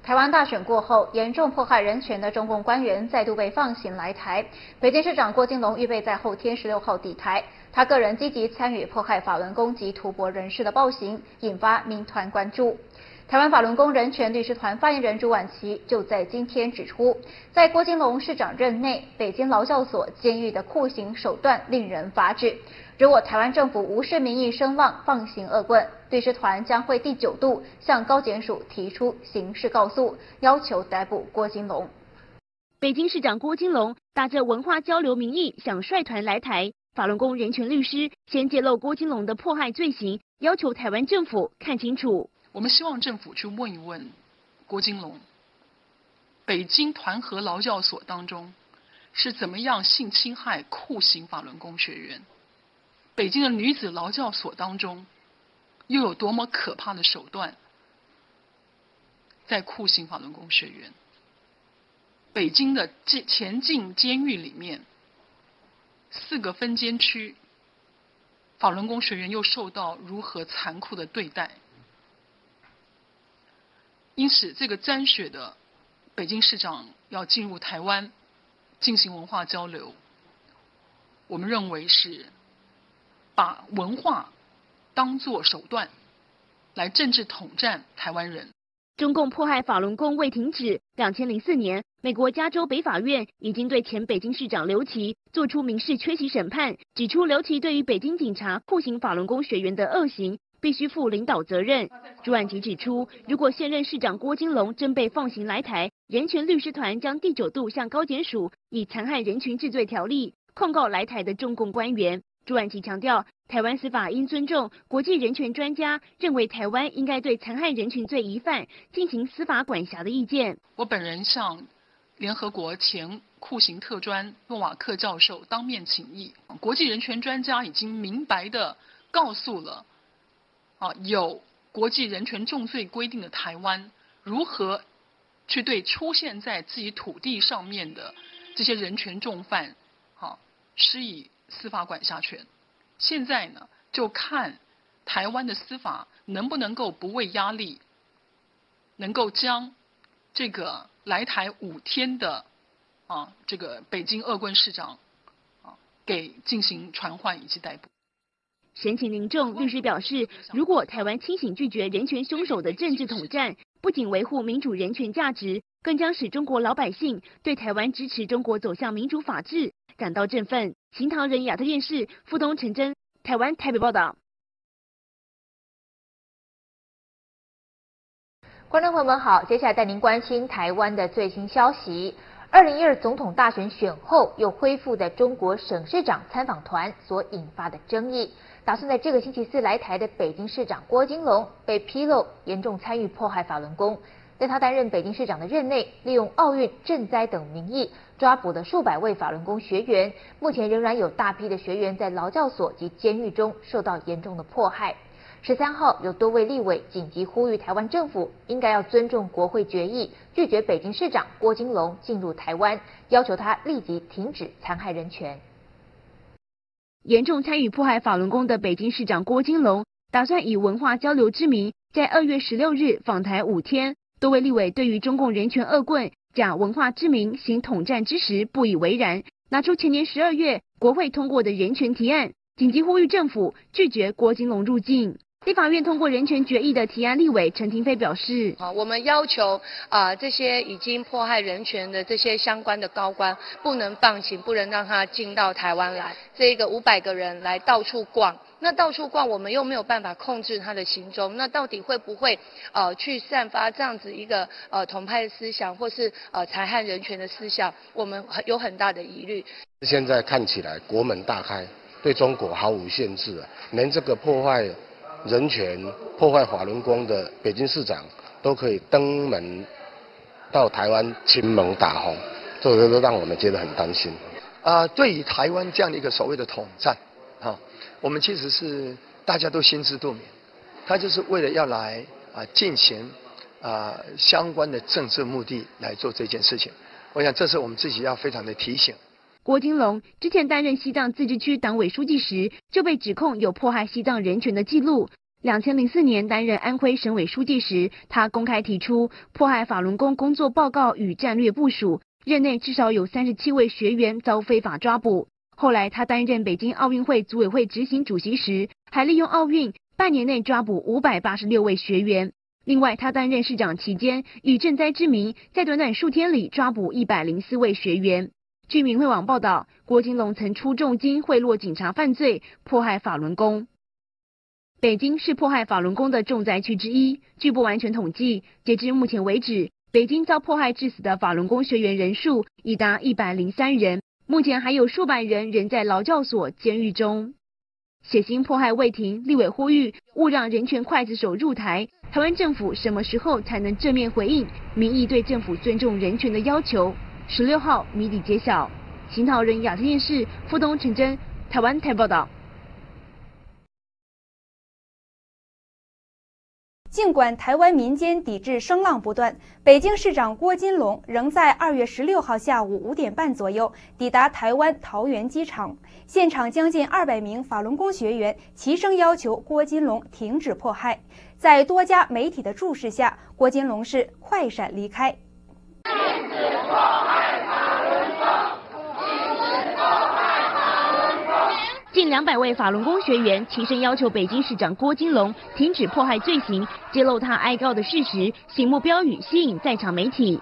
台湾大选过后，严重迫害人权的中共官员再度被放行来台。北京市长郭金龙预备在后天16号抵台，他个人积极参与迫害法轮功及吐蕃人士的暴行，引发民团关注。台湾法轮功人权律师团发言人朱婉琪就在今天指出，在郭金龙市长任内，北京劳教所监狱的酷刑手段令人发指。如果台湾政府无视民意声浪，放行恶棍，律师团将会第9度向高检署提出刑事告诉，要求逮捕郭金龙。 北京市长郭金龙打着文化交流名义想率团来台，法轮功人权律师先揭露郭金龙的迫害罪行，要求台湾政府看清楚。 我们希望政府去问一问郭金龙，北京团和劳教所当中是怎么样性侵害酷刑法轮功学员？北京的女子劳教所当中又有多么可怕的手段在酷刑法轮功学员？北京的前进监狱里面4个分监区，法轮功学员又受到如何残酷的对待？因此，这个沾血的北京市长要进入台湾进行文化交流，我们认为是把文化当作手段来政治统战台湾人。 中共迫害法轮功未停止，2004年，美国加州北法院已经对前北京市长刘琦作出民事缺席审判，指出刘琦对于北京警察酷刑法轮功学员的恶行必须负领导责任。朱婉琪指出，如果现任市长郭金龙真被放行来台，人权律师团将第9度向高检署以残害人权治罪条例控告来台的中共官员。朱婉琪强调，台湾司法应尊重国际人权专家认为台湾应该对残害人权罪疑犯进行司法管辖的意见。 我本人向联合国前酷刑特专诺瓦克教授当面请益，国际人权专家已经明白地告诉了有国际人权重罪规定的台湾如何去对出现在自己土地上面的这些人权重犯施以司法管辖权。现在呢，就看台湾的司法能不能够不畏压力，能够将这个来台5天的这个北京恶棍市长给进行传唤以及逮捕。 神情凝重，律师表示，如果台湾清醒拒绝人权凶手的政治统战，不仅维护民主人权价值，更将使中国老百姓对台湾支持中国走向民主法治感到振奋。新唐人亚特电视副东陈真，台湾台北报道。 观众朋友们好，接下来带您关心台湾的最新消息。2012总统大选选后又恢复的中国省市长参访团所引发的争议，打算在这个星期4来台的北京市长郭金龙被披露严重参与迫害法轮功。在他担任北京市长的任内，利用奥运、赈灾等名义抓捕了数百位法轮功学员，目前仍然有大批的学员在劳教所及监狱中受到严重的迫害。13号有多位立委紧急呼吁台湾政府应该要尊重国会决议，拒绝北京市长郭金龙进入台湾，要求他立即停止残害人权。 严重参与迫害法轮功的北京市长郭金龙，打算以文化交流之名，在2月16日访台5天。多位立委对于中共人权恶棍假文化之名行统战之实不以为然，拿出前年12月国会通过的人权提案，紧急呼吁政府拒绝郭金龙入境。立法院通过人权决议的提案立委陈亭妃表示， 我们要求这些已经迫害人权的这些相关的高官不能放行，不能让他进到台湾来。这个500个人来到处逛，那到处逛我们又没有办法控制他的行踪，那到底会不会去散发这样子一个统派思想或是残害人权的思想，我们有很大的疑虑。 现在看起来国门大开，对中国毫无限制，连这个破坏人权、破坏法轮功的北京市长都可以登门到台湾亲蒙打红，这个都让我们觉得很担心。 对于台湾这样的一个所谓的统战，我们其实是大家都心知肚明，他就是为了要来进行相关的政治目的来做这件事情。我想这是我们自己要非常的提醒。 郭金龙之前担任西藏自治区党委书记时，就被指控有迫害西藏人权的记录。 2004年担任安徽省委书记时，他公开提出迫害法轮功工作报告与战略部署，任内至少有37位学员遭非法抓捕。后来他担任北京奥运会组委会执行主席时，还利用奥运半年内抓捕586位学员。另外，他担任市长期间，以赈灾之名，在短短数天里抓捕104位学员。据民汇网报道，郭金龙曾出重金贿赂警察犯罪，迫害法轮功。北京是迫害法轮功的重灾区之一。据不完全统计，截至目前为止，北京遭迫害致死的法轮功学员人数已达103人，目前还有数百人仍在劳教所、监狱中。血腥迫害未停，立委呼吁勿让人权刽子手入台。台湾政府什么时候才能正面回应民意对政府尊重人权的要求？16号谜底揭晓。新桃人亚洲电视副东陈真，台湾台报道。 尽管台湾民间抵制声浪不断，北京市长郭金龙仍在2月16号下午5点半左右抵达台湾桃园机场。现场将近200名法轮功学员齐声要求郭金龙停止迫害。在多家媒体的注视下，郭金龙是快闪离开。 近200位法轮功学员齐声要求北京市长郭金龙停止迫害罪行，揭露他哀告的事实，醒目标语吸引在场媒体。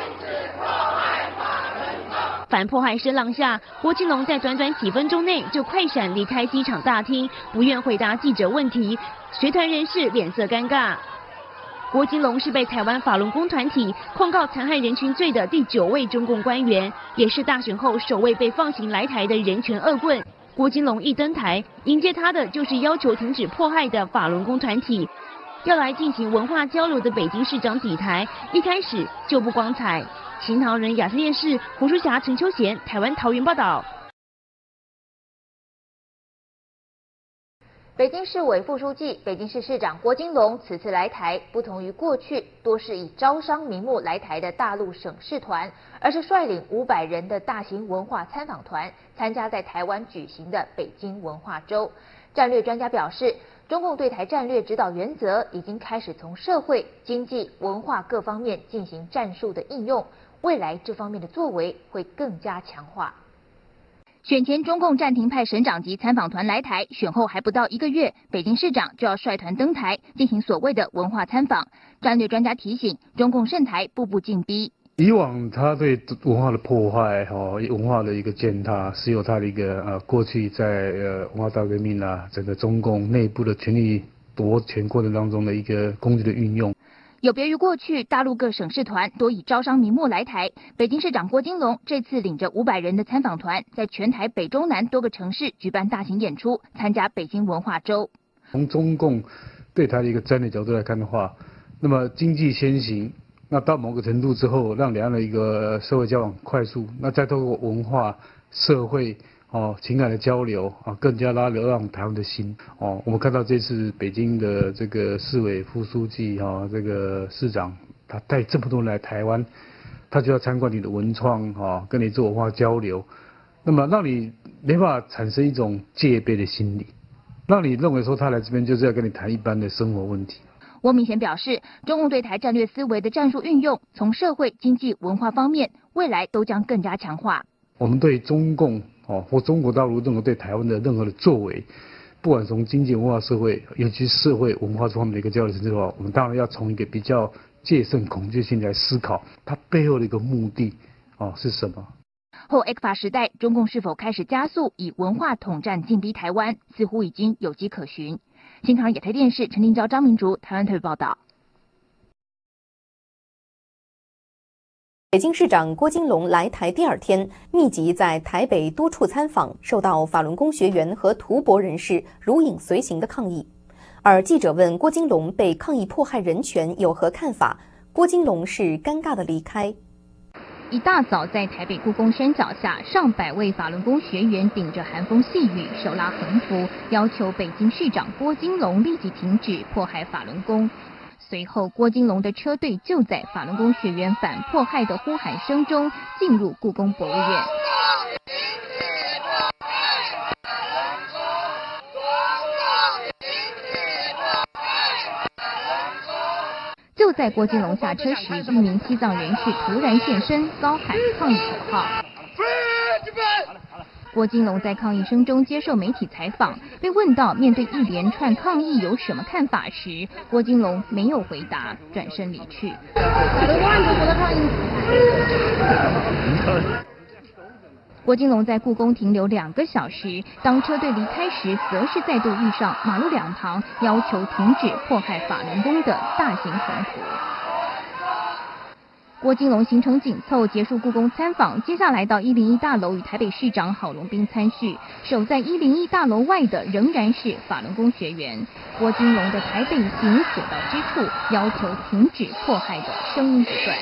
反迫害声浪下，郭金龙在短短几分钟内就快闪离开机场大厅，不愿回答记者问题，学团人士脸色尴尬。郭金龙是被台湾法轮功团体控告残害人群罪的第9位中共官员，也是大选后首位被放行来台的人权恶棍。郭金龙一登台，迎接他的就是要求停止迫害的法轮功团体。要来进行文化交流的北京市长抵台，一开始就不光彩。新桃人亚洲电视胡淑霞、陈秋贤，台湾桃园报道。 北京市委副书记、北京市市长郭金龙此次来台，不同于过去多是以招商名目来台的大陆省市团，而是率领500人的大型文化参访团，参加在台湾举行的北京文化周。战略专家表示，中共对台战略指导原则已经开始从社会、经济、文化各方面进行战术的应用，未来这方面的作为会更加强化。选前中共暂停派省长级参访团来台，选后还不到1个月，北京市长就要率团登台，进行所谓的文化参访。战略专家提醒，中共渗台步步进逼。 以往他对文化的破坏，文化的一个践踏，是有他的一个过去在文化大革命啊，整个中共内部的权力夺权过程当中的一个工具的运用。 有别于过去大陆各省市团多以招商名目来台，北京市长郭金龙这次领着500人的参访团，在全台北中南多个城市举办大型演出，参加北京文化周。 从中共对台的一个战略角度来看的话，那么经济先行，那到某个程度之后，让两岸的一个社会交往快速，那再透过文化、社会情感的交流更加拉流让台湾的心我们看到这次北京的这个市委副书记这个市长，他带这么多人来台湾，他就要参观你的文创跟你做文化交流，那么让你没办法产生一种戒备的心理，让你认为说他来这边就是要跟你谈一般的生活问题。 郭明贤表示，中共对台战略思维的战术运用，从社会、经济、文化方面，未来都将更加强化。 我们对中共或中国大陆任何对台湾的任何的作为，不管从经济、文化、社会，尤其是社会文化方面的一个交流之后，我们当然要从一个比较戒慎恐惧性来思考，它背后的一个目的是什么。 后 ECFA 时代，中共是否开始加速以文化统战进逼台湾，似乎已经有迹可循。新唐人亚太电视陈定昭、张明竹，台湾特别报道。 北京市长郭金龙来台第2天，密集在台北多处参访，受到法轮功学员和图博人士如影随形的抗议。而记者问郭金龙被抗议迫害人权有何看法，郭金龙是尴尬的离开。 一大早，在台北故宫山脚下，上百位法轮功学员顶着寒风细雨，手拉横幅，要求北京市长郭金龙立即停止迫害法轮功。随后，郭金龙的车队就在法轮功学员反迫害的呼喊声中进入故宫博物院。 在郭金龙下车时，一名西藏人士突然现身，高喊抗议口号。郭金龙在抗议声中接受媒体采访，被问到面对一连串抗议有什么看法时，郭金龙没有回答，转身离去。郭金龙在故宫停留2个小时，当车队离开时，则是再度遇上马路两旁要求停止迫害法轮功的大型横幅。郭金龙行程紧凑，结束故宫参访，接下来到101大楼与台北市长郝龙斌参叙。守在101大楼外的仍然是法轮功学员。郭金龙的台北行所到之处，要求停止迫害的声音不断。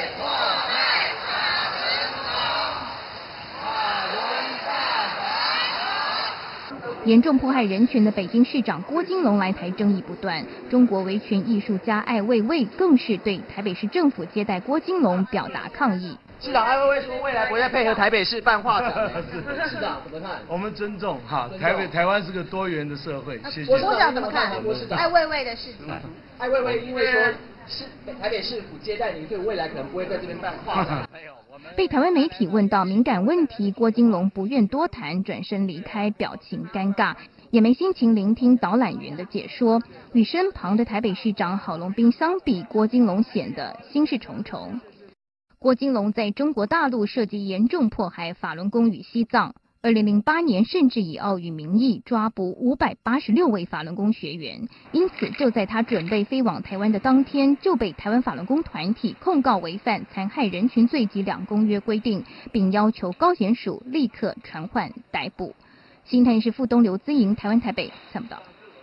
严重迫害人权的北京市长郭金龙来台争议不断，中国维权艺术家艾未未更是对台北市政府接待郭金龙表达抗议。 市长艾未未说，未来不会配合台北市办画展。市长怎么看？ 我们尊重哈，台湾是个多元的社会。谢谢。 郭市长怎么看？ 艾未未的事情。 艾未未因为说是台北市府接待您，所以未来可能不会在这边办画展。没有。 被台湾媒体问到敏感问题，郭金龙不愿多谈，转身离开，表情尴尬，也没心情聆听导览员的解说。与身旁的台北市长郝龙斌相比，郭金龙显得心事重重。郭金龙在中国大陆涉及严重迫害法轮功与西藏。2008年甚至以奥运名义抓捕586位法轮功学员，因此就在他准备飞往台湾的当天，就被台湾法轮功团体控告违反残害人群罪及2公约规定，并要求高检署立刻传唤逮捕。新台市副东刘资莹，台湾台北采访报道。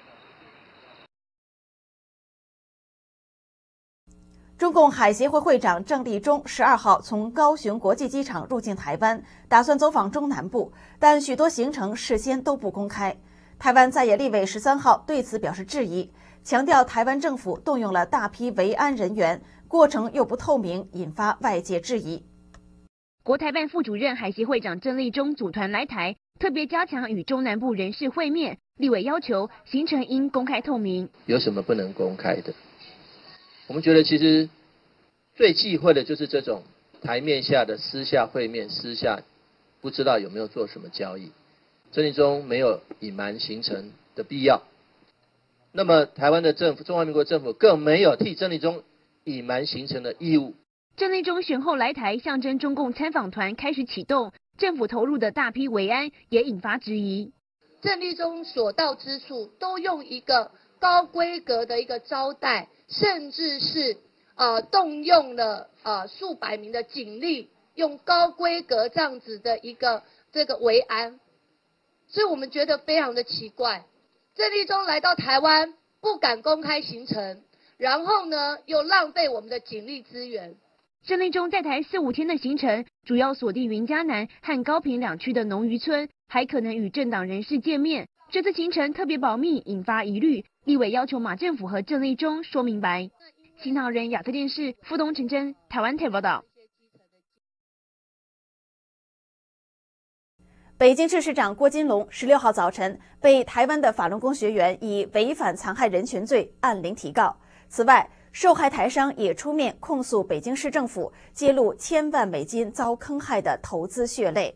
中共海协会会长郑立中12号从高雄国际机场入境台湾，打算走访中南部，但许多行程事先都不公开。台湾在野立委13号对此表示质疑，强调台湾政府动用了大批维安人员，过程又不透明，引发外界质疑。 国台办副主任海协会长郑立中组团来台，特别加强与中南部人士会面，立委要求行程应公开透明。 有什么不能公开的？我们觉得其实最忌讳的就是这种台面下的私下会面，私下不知道有没有做什么交易。郑立中没有隐瞒行程的必要，那么台湾的政府，中华民国政府更没有替郑立中隐瞒行程的义务。 郑立中选后来台，象征中共参访团开始启动，政府投入的大批维安也引发质疑。 郑立中所到之处都用一个高规格的一个招待，甚至是动用了数百名的警力，用高规格这样子的一个这个维安，所以我们觉得非常的奇怪。郑立中来到台湾不敢公开行程，然后呢又浪费我们的警力资源。 郑立中在台4、5天的行程，主要锁定云嘉南和高屏2区的农渔村，还可能与政党人士见面。这次行程特别保密，引发疑虑。立委要求马政府和郑立中说明白。新唐人亚特电视副东陈真，台湾台报道。 北京市市长郭金龙16号早晨被台湾的法轮功学员以违反残害人权罪按铃提告。此外，受害台商也出面控诉北京市政府揭露1000万美金遭坑害的投资血泪。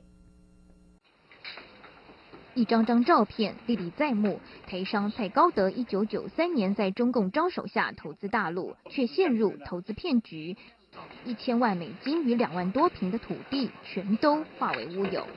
一张张照片历历在目，台商蔡高德1993年在中共招手下投资大陆，却陷入投资骗局，1000万美金与2万多坪的土地全都化为乌有。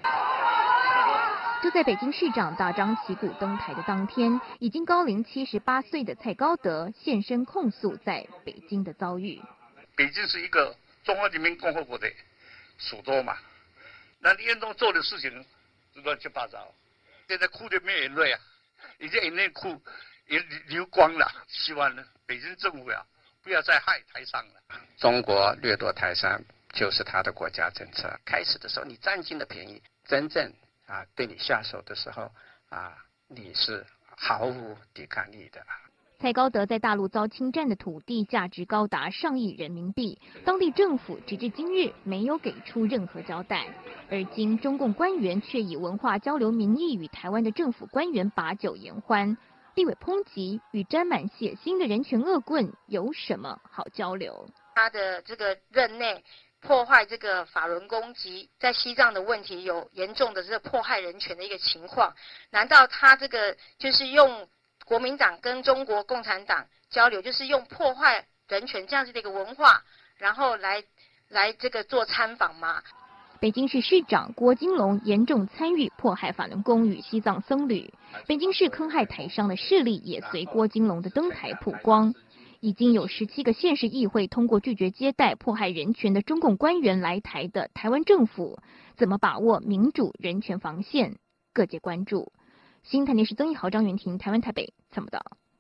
就在北京市长大张旗鼓登台的当天，已经高龄78岁的蔡高德现身控诉在北京的遭遇。 北京是一个中华人民共和国的首都嘛，那你严重做的事情乱七八糟，现在哭的没眼泪啊，已经眼泪哭也流光了。希望呢，北京政府不要再害台商了。 中国掠夺台商就是他的国家政策。开始的时候你占尽了便宜，真正对你下手的时候你是毫无抵抗力的。 蔡高德在大陆遭侵占的土地价值高达上亿人民币，当地政府直至今日没有给出任何交代，而今中共官员却以文化交流名义与台湾的政府官员把酒言欢。 立委抨击与沾满血腥的人权恶棍有什么好交流？ 他的这个任内破坏这个法轮功及在西藏的问题有严重的这个迫害人权的一个情况，难道他这个就是用国民党跟中国共产党交流，就是用破坏人权这样子的一个文化，然后来这个做参访吗？ 北京市市长郭金龙严重参与迫害法轮功与西藏僧侣，北京市坑害台商的事例也随郭金龙的登台曝光。已经有17个县市议会通过拒绝接待迫害人权的中共官员来台的台湾政府，怎么把握民主人权防线？各界关注。新台电视曾一豪、张元婷，台湾台北参报道。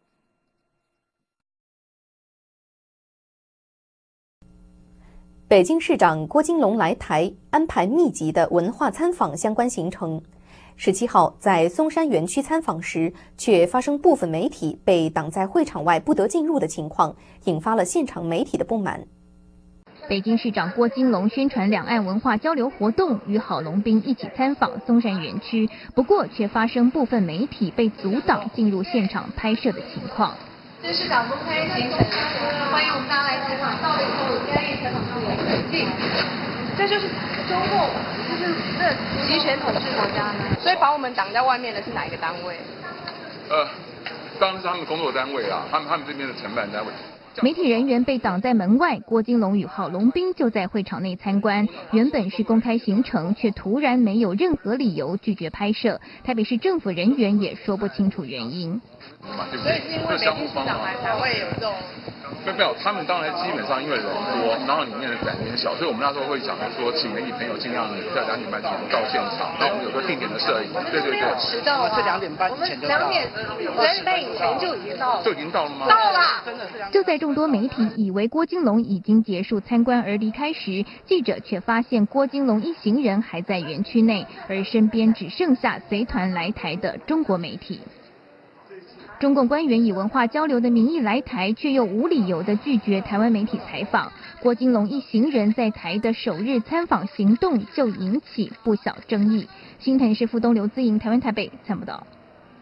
北京市长郭金龙来台，安排密集的文化参访相关行程。17号在松山园区参访时，却发生部分媒体被挡在会场外不得进入的情况，引发了现场媒体的不满。 北京市长郭金龙宣传两岸文化交流活动，与郝龙斌一起参访松山园区，不过却发生部分媒体被阻挡进入现场拍摄的情况。 这是市长公开行程，欢迎我们大家来采访。到了以后，应该也采访到我们很近。这就是中共，就是这集权统治国家呢。所以把我们挡在外面的是哪一个单位？ 当然是他们工作单位啦，他们这边的承办单位。 媒体人员被挡在门外，郭金龙与郝龙斌就在会场内参观。原本是公开行程，却突然没有任何理由拒绝拍摄。台北市政府人员也说不清楚原因。 所以是因为北京市长来才会有这种。 没有，他们当然基本上因为人多，然后里面的展点小，所以我们那时候会讲说，请媒体朋友尽量在2点半前到现场，然后我们有个定点的摄影。对。 迟到了， 是2点半前就到。 2点半以前就已经到了。 就已经到了吗？ 到了， 真的是。 就在众多媒体以为郭金龙已经结束参观而离开时，记者却发现郭金龙一行人还在园区内，而身边只剩下随团来台的中国媒体。中共官员以文化交流的名义来台，却又无理由地拒绝台湾媒体采访。郭金龙一行人在台的首日参访行动就引起不小争议。新台市副东刘姿莹，台湾台北参报道。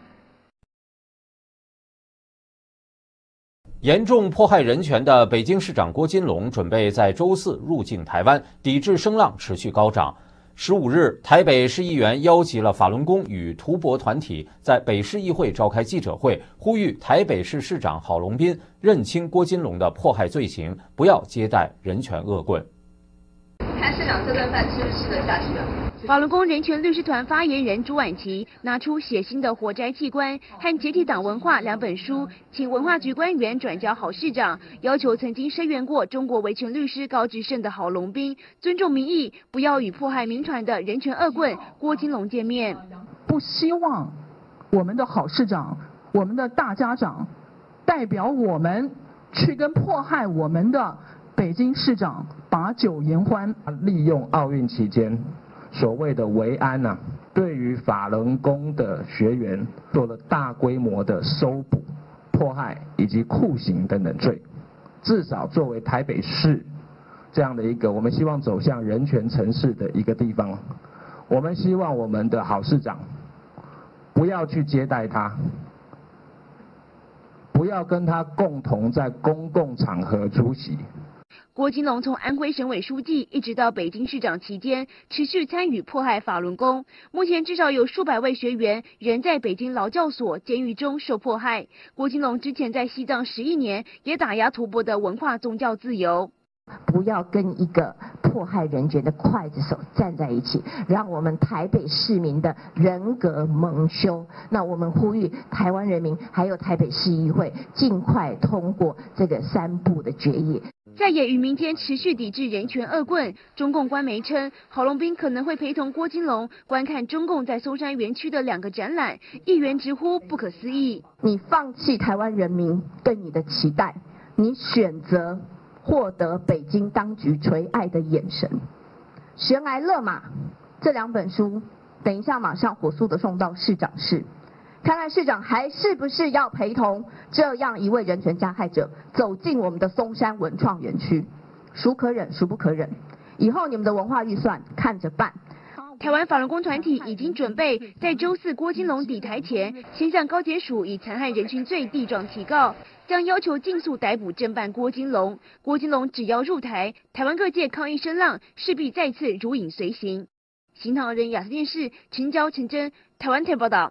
严重迫害人权的北京市长郭金龙准备在周4入境台湾，抵制声浪持续高涨。15日，台北市议员邀集了法轮功与图博团体，在北市议会召开记者会，呼吁台北市市长郝龙斌认清郭金龙的迫害罪行，不要接待人权恶棍。 看市长这顿饭吃不吃得下去啊？ 法轮功人权律师团发言人朱婉琪拿出血腥的火灾器官和解体党文化2本书，请文化局官员转交郝市长，要求曾经声援过中国维权律师高志胜的郝龙斌尊重民意，不要与迫害民团的人权恶棍郭金龙见面。 不希望我们的郝市长、我们的大家长代表我们去跟迫害我们的北京市长把酒言欢， 利用奥运期间所谓的维安对于法轮功的学员做了大规模的搜捕、迫害以及酷刑等等罪。至少作为台北市这样的一个我们希望走向人权城市的一个地方，我们希望我们的郝市长不要去接待他，不要跟他共同在公共场合出席。 郭金龙从安徽省委书记一直到北京市长期间，持续参与迫害法轮功。目前至少有数百位学员仍在北京劳教所、监狱中受迫害。郭金龙之前在西藏11年，也打压图博的文化宗教自由。 不要跟一个迫害人权的刽子手站在一起，让我们台北市民的人格蒙羞。那我们呼吁台湾人民还有台北市议会尽快通过这个3部的决议。 在野与民间持续抵制人权恶棍，中共官媒称郝龙斌可能会陪同郭金龙观看中共在松山园区的2个展览，议员直呼不可思议。 你放弃台湾人民对你的期待，你选择获得北京当局垂爱的眼神。悬崖勒马这2本书，等一下马上火速的送到市长室，看看市长还是不是要陪同这样一位人权加害者走进我们的松山文创园区。孰可忍孰不可忍，以后你们的文化预算看着办。 台湾法轮功团体已经准备在周四郭金龙抵台前，先向高检署以残害人群罪递状提告，将要求尽速逮捕侦办郭金龙。郭金龙只要入台，台湾各界抗议声浪势必再次如影随形。新唐人亚视电视陈娇、陈真，台湾台报道。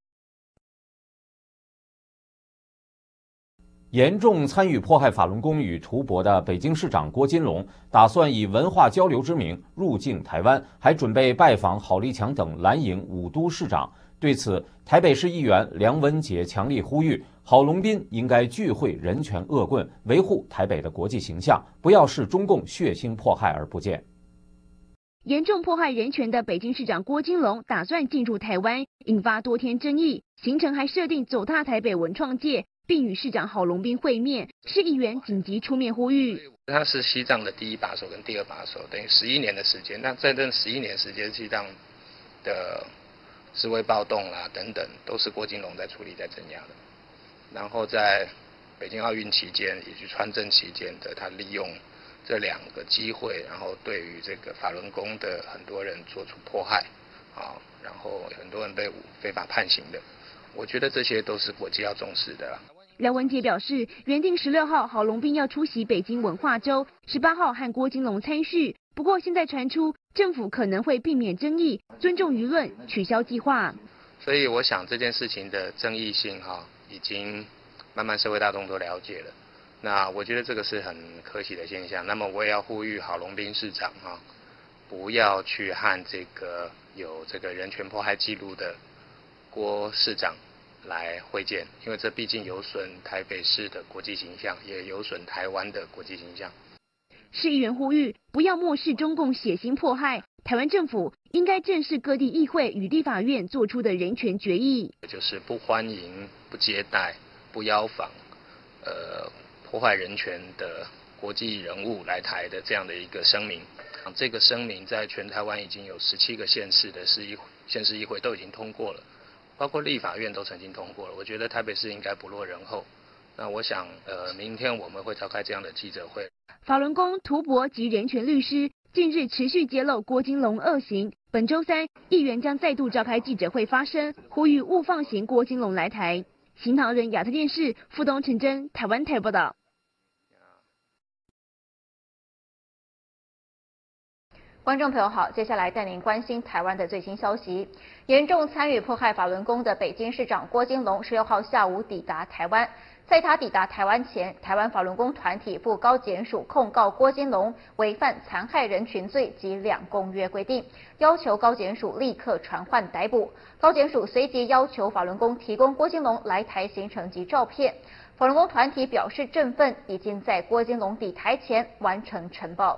严重参与迫害法轮功与图博的北京市长郭金龙，打算以文化交流之名入境台湾，还准备拜访郝立强等蓝营5都市长。对此，台北市议员梁文杰强力呼吁，郝龙斌应该拒会人权恶棍，维护台北的国际形象，不要视中共血腥迫害而不见。 严重迫害人权的北京市长郭金龙打算进入台湾，引发多天争议。行程还设定走踏台北文创界，并与市长郝龙斌会面。市议员紧急出面呼吁。 他是西藏的第1把手跟第2把手，等于11年的时间。那在这11年时间，西藏的示威暴动啦等等，都是郭金龙在处理、在镇压的。然后在北京奥运期间以及川政期间的，他利用这2个机会，然后对于这个法轮功的很多人做出迫害，然后很多人被非法判刑的。我觉得这些都是国际要重视的。 梁文杰表示，原定16号郝龙斌要出席北京文化周，18号和郭金龙参叙。不过现在传出政府可能会避免争议，尊重舆论，取消计划。 所以我想这件事情的争议性已经慢慢社会大众都了解了。那我觉得这个是很可喜的现象。那么我也要呼吁郝龙斌市长不要去和这个有这个人权迫害记录的郭市长来会见，因为这毕竟有损台北市的国际形象，也有损台湾的国际形象。 市议员呼吁不要漠视中共血腥迫害，台湾政府应该正视各地议会与立法院做出的人权决议， 就是不欢迎、不接待、不邀访破坏人权的国际人物来台的这样的一个声明。这个声明在全台湾已经有17个县市的县市议会都已经通过了，包括立法院都曾经通过了。我觉得台北市应该不落人后。那我想明天我们会召开这样的记者会。 法轮功、图博及人权律师近日持续揭露郭金龙恶行，本周3议员将再度召开记者会发声，呼吁勿放行郭金龙来台。新唐人亚特电视副东陈真，台湾台报道。 观众朋友好，接下来带您关心台湾的最新消息。严重参与迫害法轮功的北京市长郭金龙16号下午抵达台湾。在他抵达台湾前，台湾法轮功团体赴高检署控告郭金龙违反残害人群罪及2公约规定，要求高检署立刻传唤逮捕。高检署随即要求法轮功提供郭金龙来台行程及照片。法轮功团体表示振奋，已经在郭金龙抵台前完成呈报。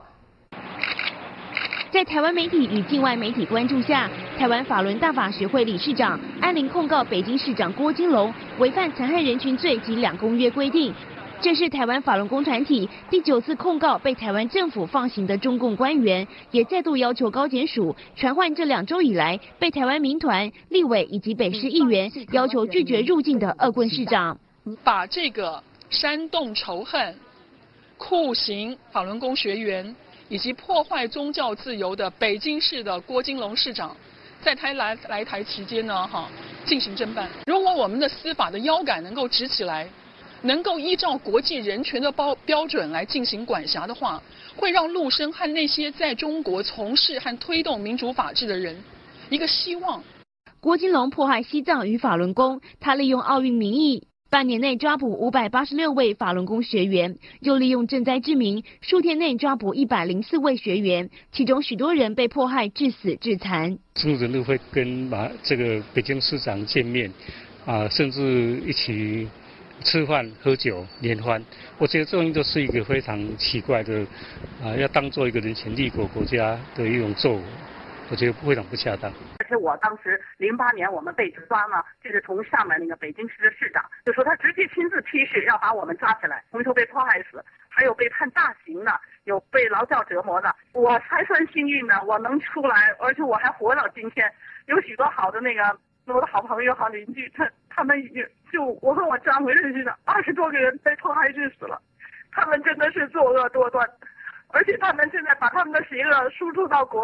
在台湾媒体与境外媒体关注下，台湾法轮大法学会理事长安林控告北京市长郭金龙违反残害人群罪及2公约规定。这是台湾法轮功团体第9次控告被台湾政府放行的中共官员，也再度要求高检署传唤这2周以来被台湾民团、立委以及北市议员要求拒绝入境的恶棍市长。 把这个煽动仇恨、酷刑法轮功学员以及破坏宗教自由的北京市的郭金龙市长，在他来台期间呢，进行侦办。如果我们的司法的腰杆能够直起来，能够依照国际人权的标准来进行管辖的话，会让陆生和那些在中国从事和推动民主法治的人一个希望。 郭金龙迫害西藏与法轮功，他利用奥运名义半年内抓捕586位法轮功学员，又利用赈灾之名，数天内抓捕104位学员，其中许多人被迫害致死致残。 陆人都会跟这个北京市长见面，甚至一起吃饭喝酒联欢。我觉得这种都是一个非常奇怪的，要当做一个人权立国国家的一种作为。我觉得非常不恰当。 而且我当时08年我们被抓呢，就是从上面那个北京市的市长就说他直接亲自批示要把我们抓起来，从头被迫害死，还有被判大刑的，有被劳教折磨的。我还算幸运的，我能出来，而且我还活到今天，有许多好的我的好朋友、好邻居，他们也就我和我丈夫认识的20多个人被迫害致死了，他们真的是作恶多端。而且他们现在把他们的邪恶输出到国外，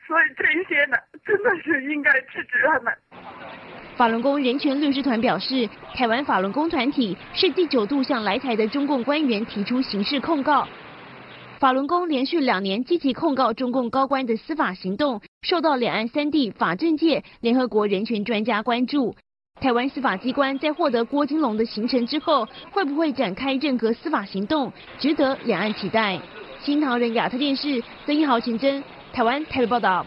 所以这一些呢，真的是应该制止他们。 法轮功人权律师团表示，台湾法轮功团体是第9度向来台的中共官员提出刑事控告。法轮功连续2年积极控告中共高官的司法行动，受到两岸3地法政界、联合国人权专家关注。台湾司法机关在获得郭金龙的行程之后，会不会展开任何司法行动，值得两岸期待。新唐人亚太电视曾一豪、陈真，台湾台北报道。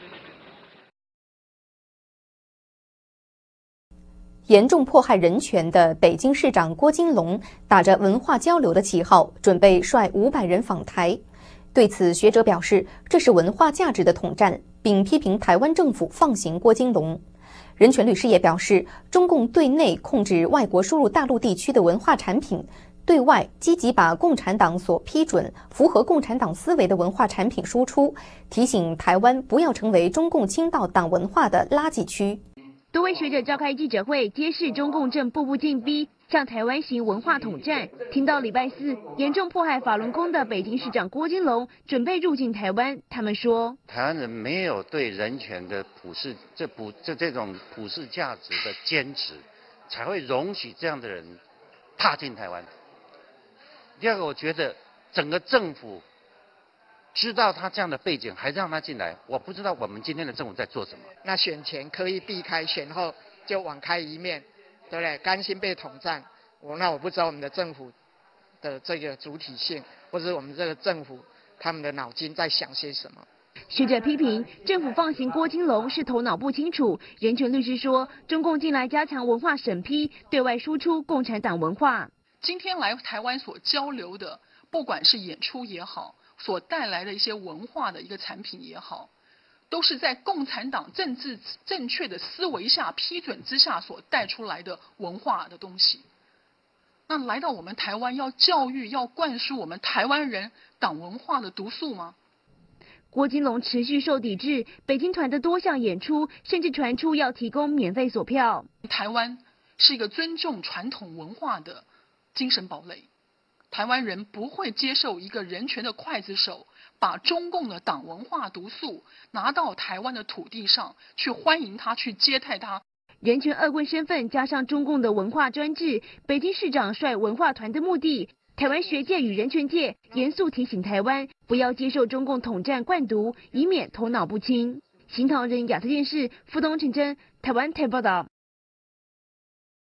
严重迫害人权的北京市长郭金龙打着文化交流的旗号，准备率500人访台。对此，学者表示，这是文化价值的统战，并批评台湾政府放行郭金龙。人权律师也表示，中共对内控制外国输入大陆地区的文化产品，对外积极把共产党所批准、符合共产党思维的文化产品输出，提醒台湾不要成为中共倾倒党文化的垃圾区。 多位学者召开记者会，揭示中共正步步进逼，向台湾行文化统战。听到礼拜4严重迫害法轮功的北京市长郭金龙准备入境台湾，他们说， 台湾人没有对人权的这种普世价值的坚持，才会容许这样的人踏进台湾。第二个，我觉得整个政府知道他这样的背景还让他进来，我不知道我们今天的政府在做什么。 那选前刻意避开，选后就网开一面，对不对？甘心被统战。我不知道我们的政府的这个主体性，或者我们这个政府他们的脑筋在想些什么。 学者批评政府放行郭金龙是头脑不清楚。人权律师说，中共近来加强文化审批，对外输出共产党文化。 今天来台湾所交流的，不管是演出也好，所带来的一些文化的一个产品也好，都是在共产党政治正确的思维下批准之下所带出来的文化的东西。那来到我们台湾，要教育、要灌输我们台湾人党文化的毒素吗？ 郭金龙持续受抵制，北京团的多项演出甚至传出要提供免费索票。 台湾是一个尊重传统文化的精神堡垒。台湾人不会接受一个人权的刽子手把中共的党文化毒素拿到台湾的土地上去，欢迎他，去接待他。 人权恶棍身份加上中共的文化专制，北京市长率文化团的目的，台湾学界与人权界严肃提醒台湾不要接受中共统战灌毒，以免头脑不清。新唐人亚太电视副东陈真，台湾台报道。